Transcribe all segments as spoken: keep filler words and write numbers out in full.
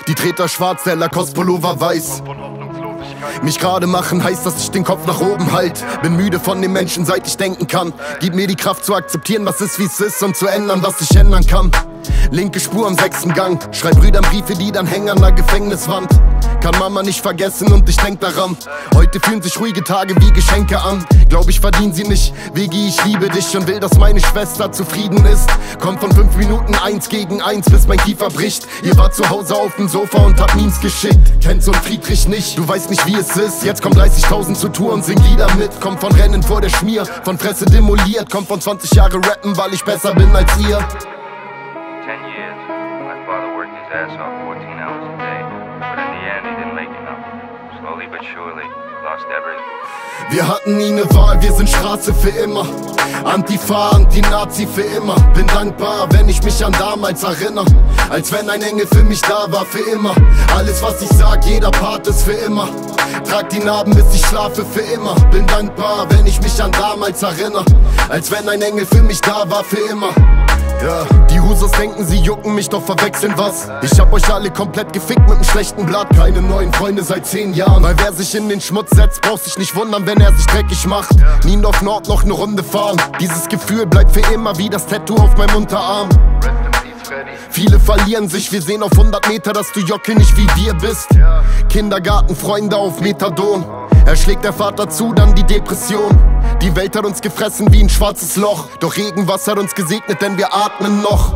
Die Treter schwarz, der Lacoste-Pullover weiß. Mich gerade machen heißt, dass ich den Kopf nach oben halt. Bin müde von den Menschen, seit ich denken kann. Gib mir die Kraft zu akzeptieren, was ist, wie es ist, und zu ändern, was ich ändern kann. Linke Spur am sechsten Gang. Schreib Brüdern Briefe, die dann hängen an der Gefängniswand. Kann Mama nicht vergessen und ich denk daran. Heute fühlen sich ruhige Tage wie Geschenke an. Glaub ich verdien sie nicht, Vigi, ich liebe dich und will, dass meine Schwester zufrieden ist. Kommt von fünf Minuten eins gegen eins, bis mein Kiefer bricht. Ihr wart zu Hause auf dem Sofa und habt Memes geschickt. Kennt so ein Friedrich nicht, du weißt nicht wie es ist. Jetzt kommt dreißigtausend zur Tour und sing Lieder mit. Kommt von Rennen vor der Schmier, von Fresse demoliert. Kommt von zwanzig Jahre rappen, weil ich besser bin als ihr. ten years, my father worked his ass off fourteen hours a day, but in the end he didn't make enough. Slowly but surely, lost everything. Wir hatten nie ne Wahl, wir sind Straße für immer. Antifa, Anti-Nazi für immer. Bin dankbar, wenn ich mich an damals erinnere. Als wenn ein Engel für mich da war, für immer. Alles was ich sag, jeder Part ist für immer. Trag die Narben, bis ich schlafe, für immer. Bin dankbar, wenn ich mich an damals erinnere. Als wenn ein Engel für mich da war, für immer. Ja, die Husos denken, sie jucken mich, doch verwechseln was. Ich hab euch alle komplett gefickt mit nem schlechten Blatt. Keine neuen Freunde seit zehn Jahren. Weil wer sich in den Schmutz setzt, braucht sich nicht wundern, wenn er sich dreckig macht. Niendorf Nord noch ne Runde fahren. Dieses Gefühl bleibt für immer wie das Tattoo auf meinem Unterarm. Viele verlieren sich, wir sehen auf hundert Meter, dass du Jocke nicht wie wir bist. Kindergartenfreunde auf Methadon. Erschlägt der Vater zu, dann die Depression. Die Welt hat uns gefressen wie ein schwarzes Loch. Doch Regenwasser hat uns gesegnet, denn wir atmen noch.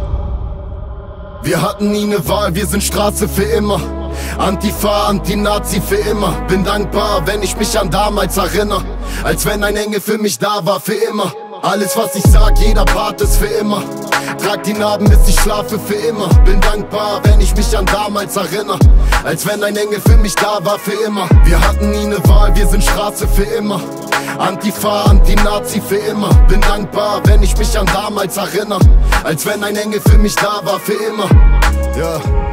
Wir hatten nie ne Wahl, wir sind Straße für immer. Antifa, Anti-Nazi für immer. Bin dankbar, wenn ich mich an damals erinnere. Als wenn ein Engel für mich da war, für immer. Alles was ich sag, jeder Part ist für immer. Trag die Narben, bis ich schlafe, für immer. Bin dankbar, wenn ich mich an damals erinnere. Als wenn ein Engel für mich da war, für immer. Wir hatten nie ne Wahl, wir sind Straße für immer. Antifa, Anti-Nazi für immer. Bin dankbar, wenn ich mich an damals erinnere. Als wenn ein Engel für mich da war, für immer. Ja.